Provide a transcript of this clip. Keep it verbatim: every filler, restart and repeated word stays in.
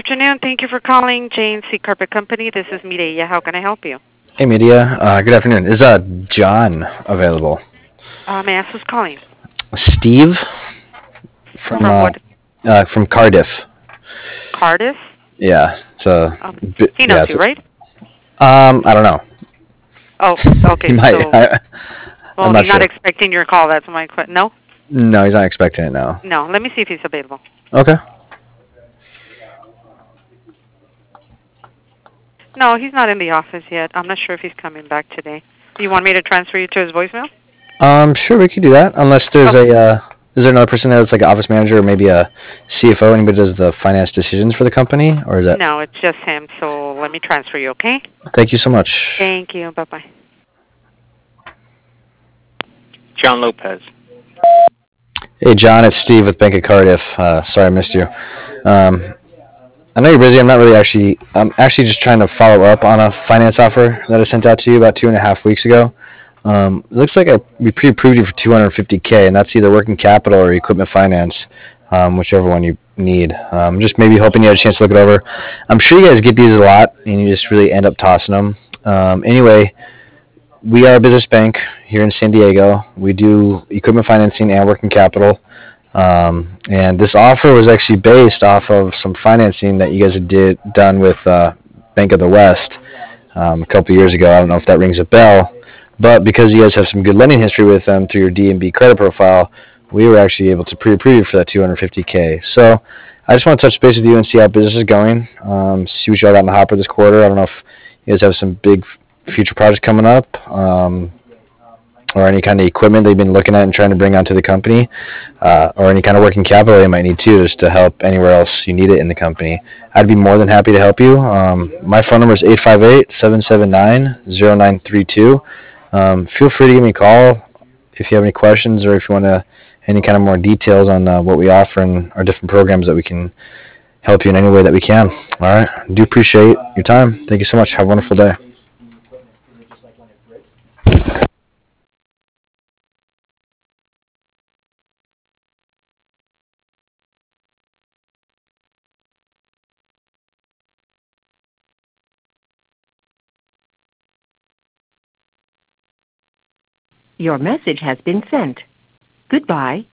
afternoon. Thank you for calling J and C Carpet Company. This is Mireya. How can I help you? Hey, media. Uh, good afternoon. Is uh John available? Uh, may I ask who's calling? Steve from From uh, what? uh from Cardiff. Cardiff? Yeah, it's a Um, bit. he knows Yeah, it's you, a, right? um. I don't know. Oh, He okay. might. So, I, I'm well, not he's not sure. expecting your call. That's my question. No? No, he's not expecting it now. No. Let me see if he's available. Okay. No, he's not in the office yet. I'm not sure if he's coming back today. Do you want me to transfer you to his voicemail? Um. Sure, we could do that. Unless there's Okay. a. Uh, is there another person there that's like an office manager or maybe a C F O? Anybody does the finance decisions for the company, or is that? No, it's just him. So let me transfer you, okay? Thank you so much. Thank you. Bye-bye. John Lopez. Hey, John. It's Steve with Bank of Cardiff. Uh, sorry I missed you. Um, I know you're busy. I'm not really actually. I'm actually just trying to follow up on a finance offer that I sent out to you about two and a half weeks ago. Um, it looks like I we pre-approved you for two hundred fifty k, and that's either working capital or equipment finance, um, whichever one you need. Um, just maybe hoping you had a chance to look it over. I'm sure you guys get these a lot, and you just really end up tossing them. Um, anyway, we are a business bank here in San Diego. We do equipment financing and working capital. Um, and this offer was actually based off of some financing that you guys had did done with uh, Bank of the West um, a couple years ago. I don't know if that rings a bell, but because you guys have some good lending history with them through your D and B credit profile, we were actually able to pre-approve you for that two hundred fifty k. So I just want to touch base with you and see how business is going. Um, see what you all got in the hopper this quarter. I don't know if you guys have some big future projects coming up. Um, or any kind of equipment they've been looking at and trying to bring onto the company, uh, or any kind of working capital they might need too, just to help anywhere else you need it in the company. I'd be more than happy to help you. Um, my phone number is eight five eight, seven seven nine, zero nine three two. Um, feel free to give me a call if you have any questions or if you want to any kind of more details on uh, what we offer and our different programs that we can help you in any way that we can. All right. I do appreciate your time. Thank you so much. Have a wonderful day. Your message has been sent. Goodbye.